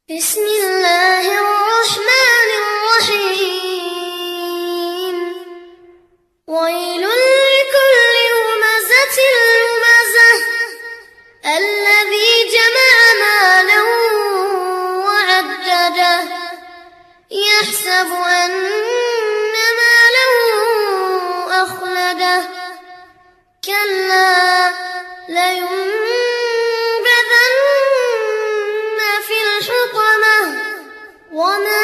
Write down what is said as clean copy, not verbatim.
بسم الله الرحمن الرحيم ويل لكل همزة لمزة الذي جمع مالا وعدده يحسب أن ماله أخلده كلا لينبذن في الحطمة وما